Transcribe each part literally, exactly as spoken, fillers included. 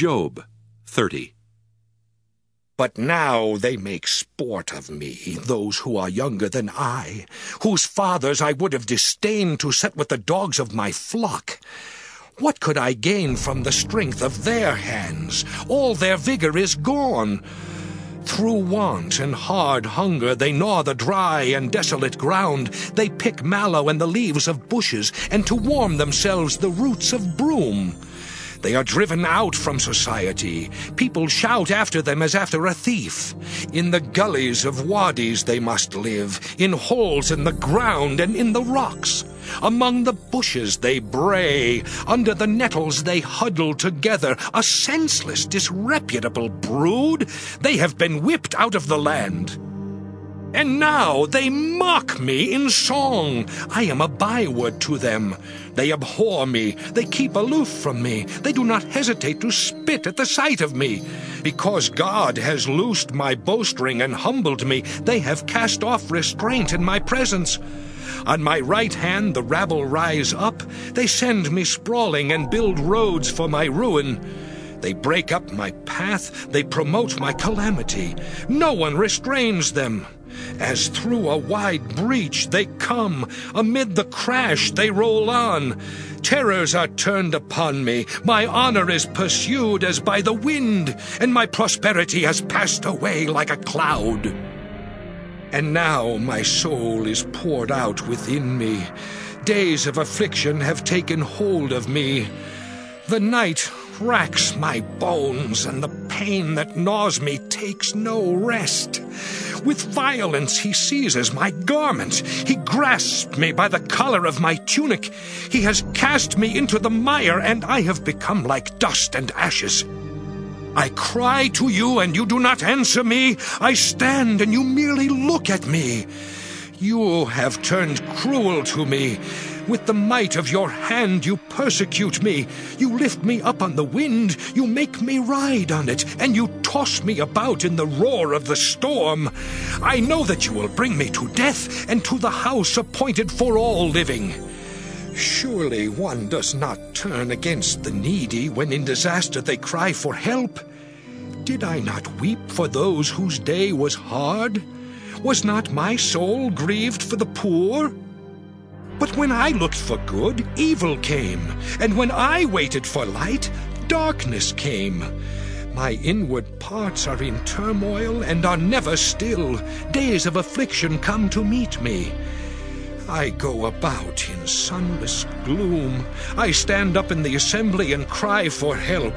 Job thirty. But now they make sport of me, those who are younger than I, whose fathers I would have disdained to set with the dogs of my flock. What could I gain from the strength of their hands? All their vigor is gone. Through want and hard hunger they gnaw the dry and desolate ground. They pick mallow and the leaves of bushes, and to warm themselves the roots of broom. They are driven out from society. People shout after them as after a thief. In the gullies of wadis they must live, in holes in the ground and in the rocks. Among the bushes they bray, under the nettles they huddle together, a senseless, disreputable brood. They have been whipped out of the land. And now they mock me in song. I am a byword to them. They abhor me. They keep aloof from me. They do not hesitate to spit at the sight of me. Because God has loosed my bowstring and humbled me, they have cast off restraint in my presence. On my right hand the rabble rise up. They send me sprawling and build roads for my ruin. They break up my path. They promote my calamity. No one restrains them. As through a wide breach they come, amid the crash they roll on. Terrors are turned upon me, my honor is pursued as by the wind, and my prosperity has passed away like a cloud. And now my soul is poured out within me. Days of affliction have taken hold of me. The night racks my bones, and the pain that gnaws me takes no rest. With violence he seizes my garment. He grasps me by the collar of my tunic. He has cast me into the mire, and I have become like dust and ashes. I cry to you, and you do not answer me. I stand, and you merely look at me. You have turned cruel to me. With the might of your hand you persecute me. You lift me up on the wind, you make me ride on it, and you toss me about in the roar of the storm. I know that you will bring me to death, and to the house appointed for all living. Surely one does not turn against the needy when in disaster they cry for help. Did I not weep for those whose day was hard? Was not my soul grieved for the poor? But when I looked for good, evil came, and when I waited for light, darkness came. My inward parts are in turmoil and are never still. Days of affliction come to meet me. I go about in sunless gloom. I stand up in the assembly and cry for help.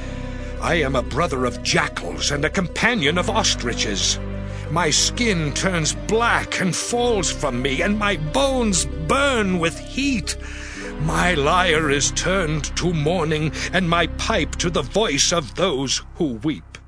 I am a brother of jackals and a companion of ostriches. My skin turns black and falls from me, and my bones burn with heat. My lyre is turned to mourning, and my pipe to the voice of those who weep.